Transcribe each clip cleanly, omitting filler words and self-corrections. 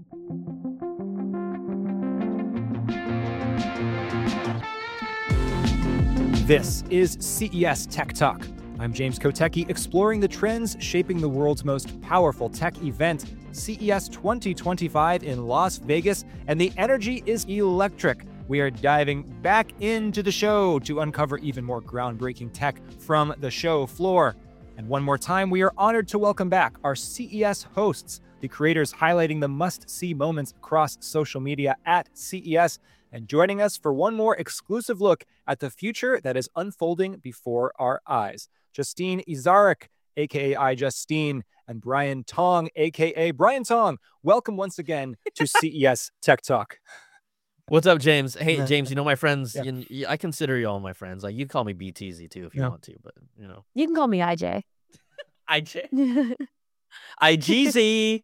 This is CES Tech Talk. I'm James Kotecki, exploring the trends shaping the world's most powerful tech event, CES 2025 in Las Vegas, and the energy is electric. We are diving back into the show to uncover even more groundbreaking tech from the show floor. And one more time, we are honored to welcome back our CES hosts, the creators highlighting the must-see moments across social media at CES, and joining us for one more exclusive look at the future that is unfolding before our eyes. Justine Izarek, aka iJustine, and Brian Tong, aka Brian Tong. Welcome once again to CES Tech Talk. What's up, James? Hey, James, my friends, I consider you all my friends. Like, you can call me BTZ too if you want to, but, You can call me IJ. IJ? IGZ!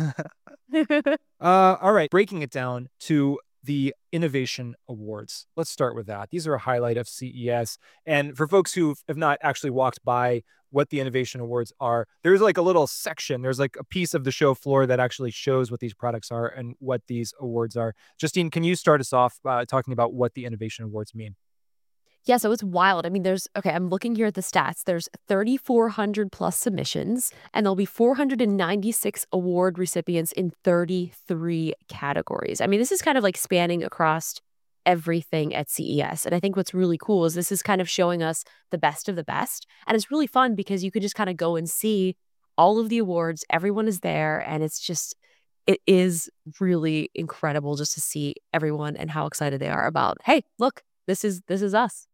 All right, breaking it down to the Innovation Awards. Let's start with that. These are a highlight of CES. And for folks who have not actually walked by what the Innovation Awards are, there's like a little section. There's like a piece of the show floor that actually shows what these products are and what these awards are. Justine, can you start us off talking about what the Innovation Awards mean? Yeah, so it's wild. I mean, I'm looking here at the stats. There's 3,400 plus submissions, and there'll be 496 award recipients in 33 categories. I mean, this is kind of like spanning across everything at CES. And I think what's really cool is this is kind of showing us the best of the best. And it's really fun because you could just kind of go and see all of the awards. Everyone is there, and it is really incredible just to see everyone and how excited they are about, hey, look, this is us.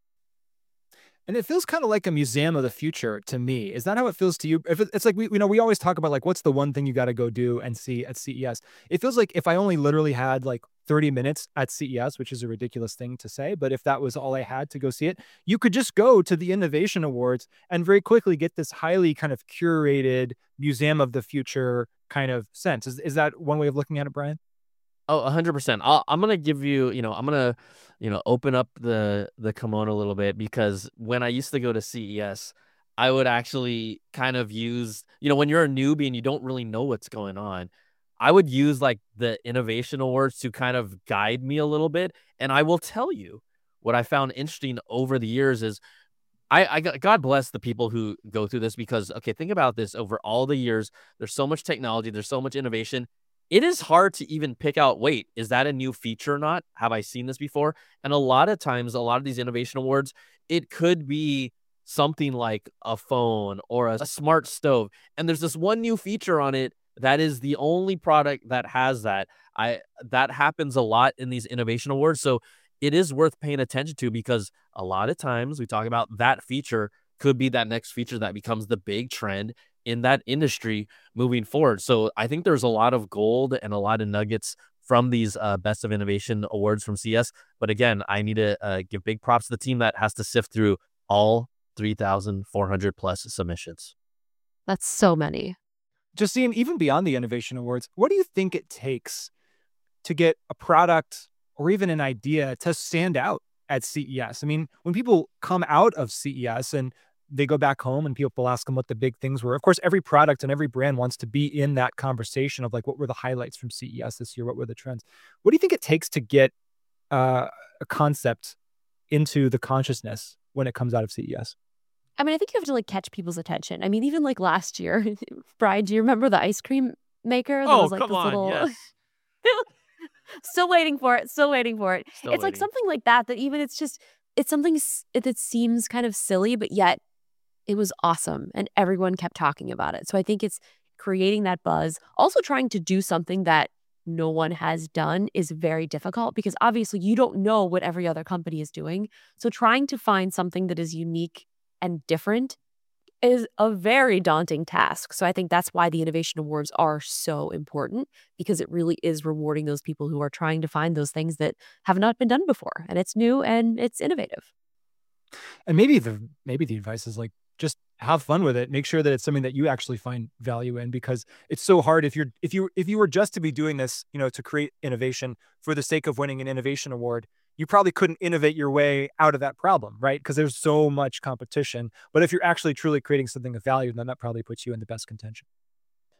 And it feels kind of like a museum of the future to me. Is that how it feels to you? If it's like we always talk about like what's the one thing you got to go do and see at CES. It feels like if I only literally had like 30 minutes at CES, which is a ridiculous thing to say, but if that was all I had to go see it, you could just go to the Innovation Awards and very quickly get this highly kind of curated museum of the future kind of sense. Is that one way of looking at it, Brian? Oh, 100%. I'm going to give you, I'm going to, open up the kimono a little bit, because when I used to go to CES, I would actually kind of use, when you're a newbie and you don't really know what's going on, I would use like the Innovation Awards to kind of guide me a little bit. And I will tell you what I found interesting over the years is God bless the people who go through this, because, okay, think about this. Over all the years, there's so much technology, there's so much innovation. It is hard to even pick out, wait, is that a new feature or not? Have I seen this before? And a lot of times, a lot of these Innovation Awards, it could be something like a phone or a smart stove. And there's this one new feature on it that is the only product that has that. That happens a lot in these Innovation Awards. So it is worth paying attention to, because a lot of times we talk about that feature could be that next feature that becomes the big trend in that industry moving forward. So I think there's a lot of gold and a lot of nuggets from these Best of Innovation Awards from CES. But again, I need to give big props to the team that has to sift through all 3,400 plus submissions. That's so many. Justine, even beyond the Innovation Awards, what do you think it takes to get a product or even an idea to stand out at CES? I mean, when people come out of CES and they go back home and people ask them what the big things were, of course, every product and every brand wants to be in that conversation of like, what were the highlights from CES this year? What were the trends? What do you think it takes to get a concept into the consciousness when it comes out of CES? I mean, I think you have to like catch people's attention. I mean, even like last year, Brian, do you remember the ice cream maker? That was like come on, yes. Still waiting for it. It's like something like that even it's something that seems kind of silly, but yet it was awesome and everyone kept talking about it. So I think it's creating that buzz. Also trying to do something that no one has done is very difficult, because obviously you don't know what every other company is doing. So trying to find something that is unique and different is a very daunting task. So I think that's why the Innovation Awards are so important, because it really is rewarding those people who are trying to find those things that have not been done before, and it's new and it's innovative. And maybe the advice is like, just have fun with it. Make sure that it's something that you actually find value in, because it's so hard if you were just to be doing this, to create innovation for the sake of winning an innovation award, you probably couldn't innovate your way out of that problem, right? Because there's so much competition. But if you're actually truly creating something of value, then that probably puts you in the best contention.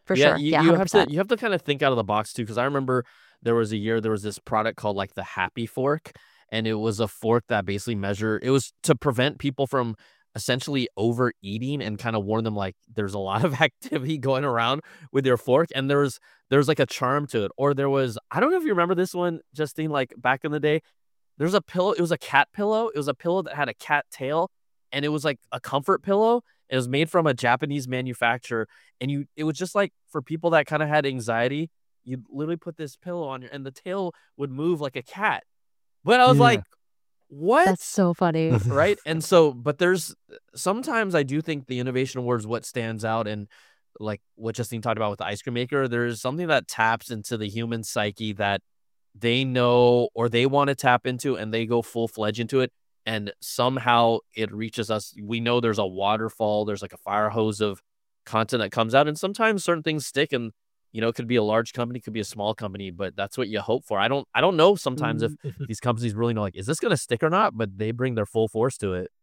For sure. You, Yeah, you 100%. have to kind of think out of the box too, because I remember there was this product called like the Happy Fork, and it was a fork that basically it was to prevent people from essentially overeating and kind of warn them like there's a lot of activity going around with your fork, and there's like a charm to it. Or there was, I don't know if you remember this one, Justine, like back in the day, there's a pillow, it was a cat pillow. It was a pillow that had a cat tail, and it was like a comfort pillow. It was made from a Japanese manufacturer, and it was just like for people that kind of had anxiety, you'd literally put this pillow on and the tail would move like a cat. But I was like, what? That's so funny. Right? And so, but there's sometimes I do think the Innovation Award is what stands out, and like what Justine talked about with the ice cream maker, there's something that taps into the human psyche that they know or they want to tap into, and they go full-fledged into it, and somehow it reaches us. We know there's a waterfall, there's like a fire hose of content that comes out, and sometimes certain things stick, and it could be a large company, could be a small company, but that's what you hope for. I don't know sometimes if these companies really know, like, is this going to stick or not, but they bring their full force to it.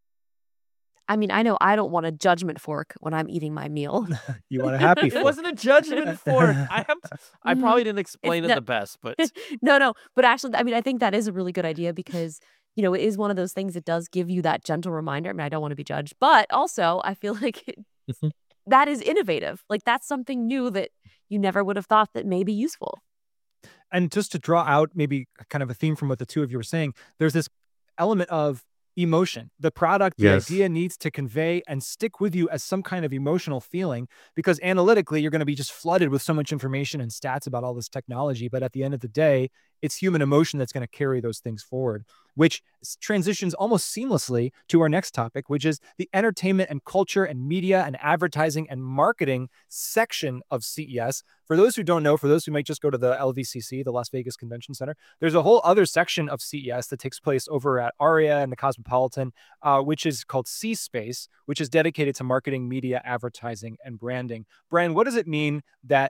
I mean, I know I don't want a judgment fork when I'm eating my meal. You want a happy fork. It wasn't a judgment fork. I probably didn't explain it the best, but no. But actually, I mean, I think that is a really good idea because, it is one of those things that does give you that gentle reminder. I mean, I don't want to be judged, but also I feel like that is innovative. Like that's something new that you never would have thought that may be useful. And just to draw out maybe kind of a theme from what the two of you were saying, there's this element of emotion. The product, the idea needs to convey and stick with you as some kind of emotional feeling, because analytically, you're going to be just flooded with so much information and stats about all this technology. But at the end of the day, it's human emotion that's going to carry those things forward, which transitions almost seamlessly to our next topic, which is the entertainment and culture and media and advertising and marketing section of CES. For those who don't know, for those who might just go to the LVCC, the Las Vegas Convention Center, there's a whole other section of CES that takes place over at Aria and the Cosmopolitan, which is called C-Space, which is dedicated to marketing, media, advertising, and branding. Brian, what does it mean that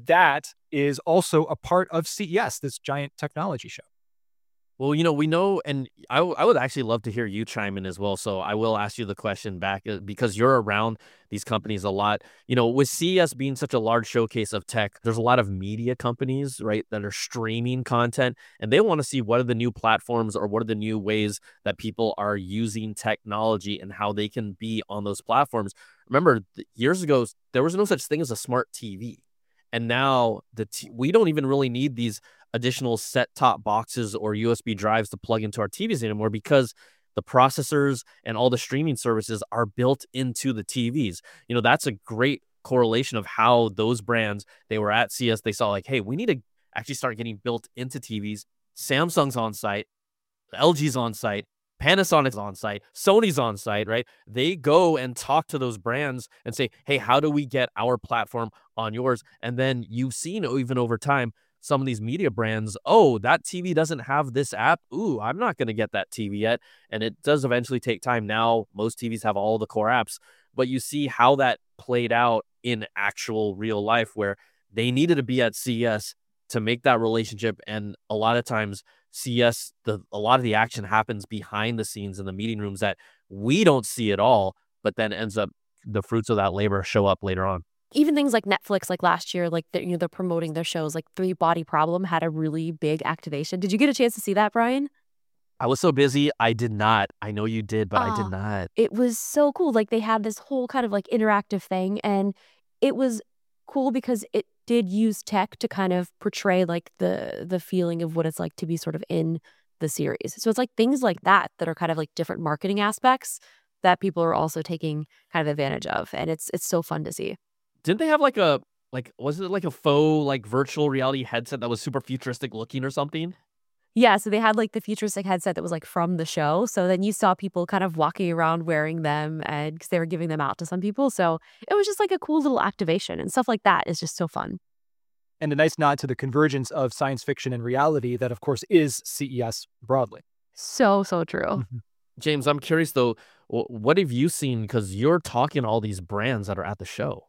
is also a part of CES, this giant technology show? Well, we know, and I would actually love to hear you chime in as well. So I will ask you the question back because you're around these companies a lot. With CES being such a large showcase of tech, there's a lot of media companies, right, that are streaming content, and they want to see what are the new platforms or what are the new ways that people are using technology and how they can be on those platforms. Remember, years ago, there was no such thing as a smart TV. And now we don't even really need these additional set-top boxes or USB drives to plug into our TVs anymore because the processors and all the streaming services are built into the TVs. That's a great correlation of how those brands, they were at CES, they saw like, hey, we need to actually start getting built into TVs. Samsung's on site, LG's on site, Panasonic's on site, Sony's on site, right? They go and talk to those brands and say, hey, how do we get our platform on yours? And then you've seen even over time, some of these media brands, oh, that TV doesn't have this app. Ooh, I'm not going to get that TV yet. And it does eventually take time. Now, most TVs have all the core apps, but you see how that played out in actual real life where they needed to be at CES to make that relationship. And a lot of times CES, a lot of the action happens behind the scenes in the meeting rooms that we don't see at all, but then ends up the fruits of that labor show up later on. Even things like Netflix, like last year, like they're promoting their shows, like Three Body Problem had a really big activation. Did you get a chance to see that, Brian? I was so busy. I did not. I know you did, but I did not. It was so cool. Like they had this whole kind of like interactive thing, and it was cool because it did use tech to kind of portray like the feeling of what it's like to be sort of in the series. So it's like things like that are kind of like different marketing aspects that people are also taking kind of advantage of, and it's so fun to see. Didn't they have was it like a faux like virtual reality headset that was super futuristic looking or something? Yeah, so they had like the futuristic headset that was like from the show. So then you saw people kind of walking around wearing them, and because they were giving them out to some people. So it was just like a cool little activation, and stuff like that is just so fun. And a nice nod to the convergence of science fiction and reality that, of course, is CES broadly. So true. Mm-hmm. James, I'm curious though, what have you seen? Because you're talking to all these brands that are at the show.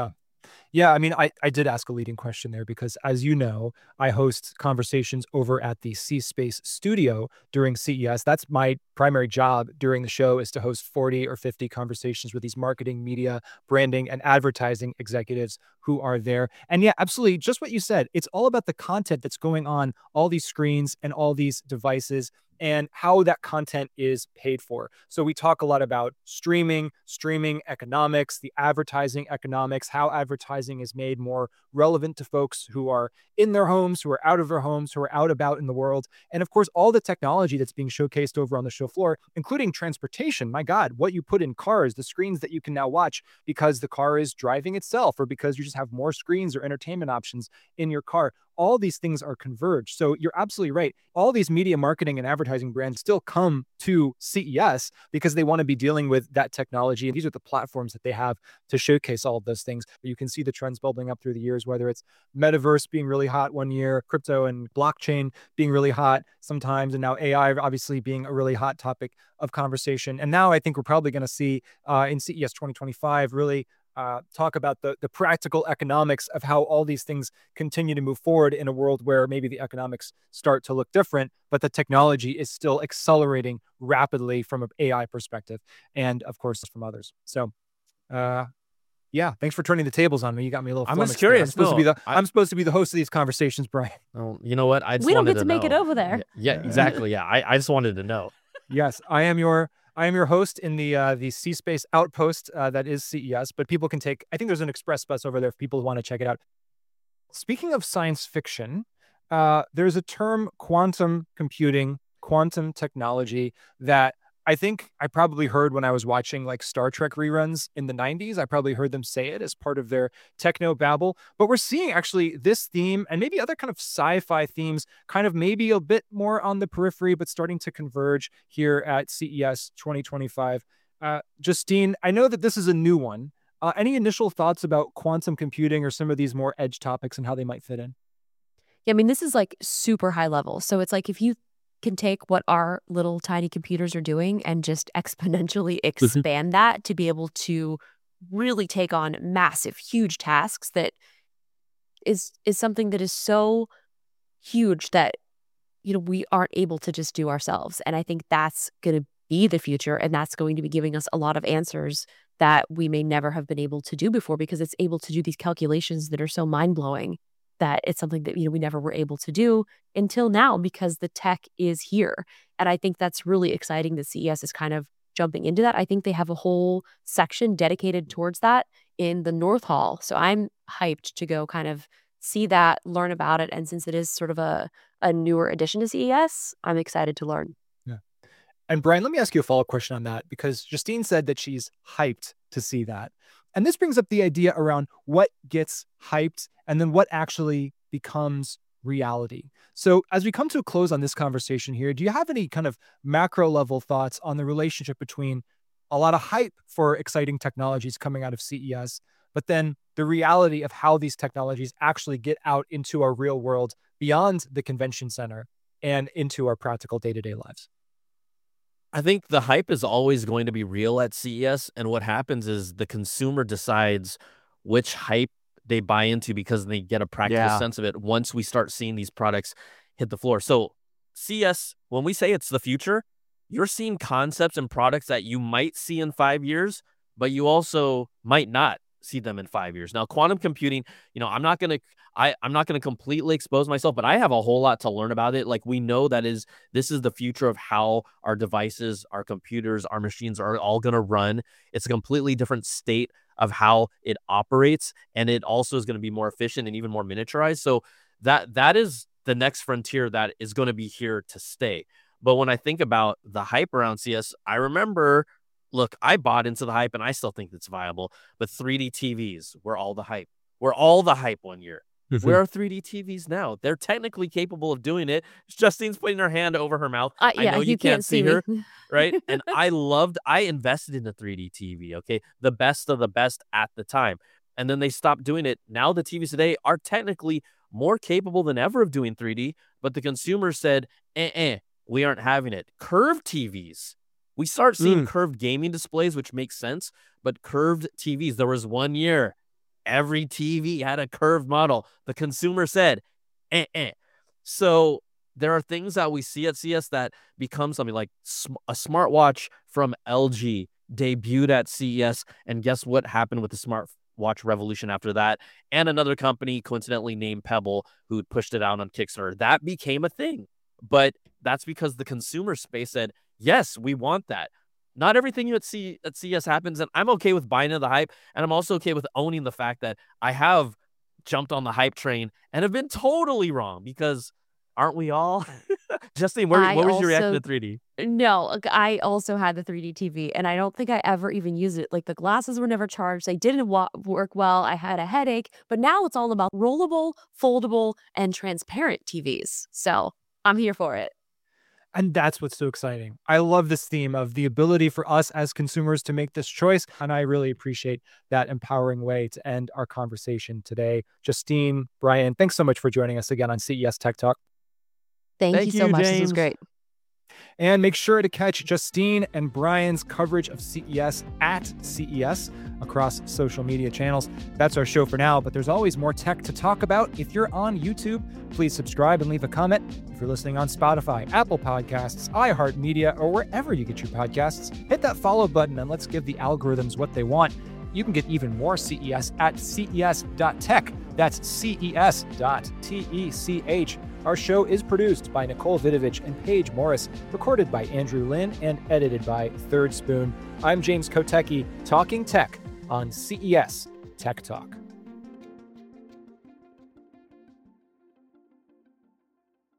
Yeah. I mean, I did ask a leading question there because, as you know, I host conversations over at the C-Space studio during CES. That's my primary job during the show is to host 40 or 50 conversations with these marketing, media, branding, and advertising executives who are there. And yeah, absolutely. Just what you said. It's all about the content that's going on all these screens and all these devices and how that content is paid for. So we talk a lot about streaming economics, the advertising economics, how advertising is made more relevant to folks who are in their homes, who are out of their homes, who are out about in the world. And of course, all the technology that's being showcased over on the show floor, including transportation. My God, what you put in cars, the screens that you can now watch because the car is driving itself or because you just have more screens or entertainment options in your car. All these things are converged. So you're absolutely right. All these media marketing and advertising brands still come to CES because they want to be dealing with that technology. And these are the platforms that they have to showcase all of those things. You can see the trends bubbling up through the years, whether it's metaverse being really hot one year, crypto and blockchain being really hot sometimes, and now AI obviously being a really hot topic of conversation. And now I think we're probably going to see in CES 2025 really talk about the practical economics of how all these things continue to move forward in a world where maybe the economics start to look different, but the technology is still accelerating rapidly from an AI perspective, and of course from others. So, yeah, thanks for turning the tables on me. You got me a little. I'm just curious. I'm supposed to be the host of these conversations, Brian. Oh, you know what? We don't get to make it over there. Yeah, exactly. Yeah, I just wanted to know. Yes, I am your host in the C-Space outpost that is CES, but people can take, I think there's an express bus over there if people want to check it out. Speaking of science fiction, there's a term, quantum computing, quantum technology, that I think I probably heard when I was watching like Star Trek reruns in the 90s. I probably heard them say it as part of their techno babble. But we're seeing actually this theme and maybe other kind of sci-fi themes kind of maybe a bit more on the periphery, but starting to converge here at CES 2025. Justine, I know that this is a new one. Any initial thoughts about quantum computing or some of these more edge topics and how they might fit in? Yeah, I mean, this is like super high level. So it's like if you can take what our little tiny computers are doing and just exponentially expand that to be able to really take on massive, huge tasks, that is something that is so huge that, you know, we aren't able to just do ourselves. And I think that's going to be the future, and that's going to be giving us a lot of answers that we may never have been able to do before, because it's able to do these calculations that are so mind-blowing that it's something that, you know, we never were able to do until now because the tech is here. And I think that's really exciting that CES is kind of jumping into that. I think they have a whole section dedicated towards that in the North Hall. So I'm hyped to go kind of see that, learn about it. And since it is sort of a newer addition to CES, I'm excited to learn. Yeah. And Brian, let me ask you a follow-up question on that, because Justine said that she's hyped to see that. And this brings up the idea around what gets hyped and then what actually becomes reality. So as we come to a close on this conversation here, do you have any kind of macro level thoughts on the relationship between a lot of hype for exciting technologies coming out of CES, but then the reality of how these technologies actually get out into our real world beyond the convention center and into our practical day-to-day lives? I think the hype is always going to be real at CES, and what happens is the consumer decides which hype they buy into because they get a practical sense of it once we start seeing these products hit the floor. So CES, when we say it's the future, you're seeing concepts and products that you might see in 5 years, but you also might not see them in 5 years. Now, quantum computing, you know, I'm not going to completely expose myself, but I have a whole lot to learn about it. Like, we know this is the future of how our devices, our computers, our machines are all going to run. It's a completely different state of how it operates, and it also is going to be more efficient and even more miniaturized. So that is the next frontier that is going to be here to stay. But when I think about the hype around CES, I remember, look, I bought into the hype and I still think it's viable, but 3D TVs were all the hype. Were all the hype one year. Where are 3D TVs now? They're technically capable of doing it. Justine's putting her hand over her mouth. Yeah, I know you can't see her, right? And I invested in the 3D TV, okay? The best of the best at the time. And then they stopped doing it. Now the TVs today are technically more capable than ever of doing 3D, but the consumer said, we aren't having it. Curved TVs. We start seeing curved gaming displays, which makes sense, but curved TVs, there was 1 year, every TV had a curved model. The consumer said, So there are things that we see at CES that become something like a smartwatch from LG debuted at CES. And guess what happened with the smartwatch revolution after that? And another company, coincidentally named Pebble, who pushed it out on Kickstarter. That became a thing. But that's because the consumer space said, yes, we want that. Not everything you at CES happens, and I'm okay with buying into the hype, and I'm also okay with owning the fact that I have jumped on the hype train and have been totally wrong, because aren't we all? Justine, what was your reaction to 3D? No, I also had the 3D TV, and I don't think I ever even used it. Like, the glasses were never charged. They didn't work well. I had a headache. But now it's all about rollable, foldable, and transparent TVs. So I'm here for it. And that's what's so exciting. I love this theme of the ability for us as consumers to make this choice. And I really appreciate that empowering way to end our conversation today. Justine, Brian, thanks so much for joining us again on CES Tech Talk. Thank you so much. James. This was great. And make sure to catch Justine and Brian's coverage of CES at CES across social media channels. That's our show for now, but there's always more tech to talk about. If you're on YouTube, please subscribe and leave a comment. If you're listening on Spotify, Apple Podcasts, iHeartMedia, or wherever you get your podcasts, hit that follow button and let's give the algorithms what they want. You can get even more CES at ces.tech. That's ces.tech. Our show is produced by Nicole Vidovich and Paige Morris, recorded by Andrew Lin, and edited by Third Spoon. I'm James Kotecki, talking tech on CES Tech Talk.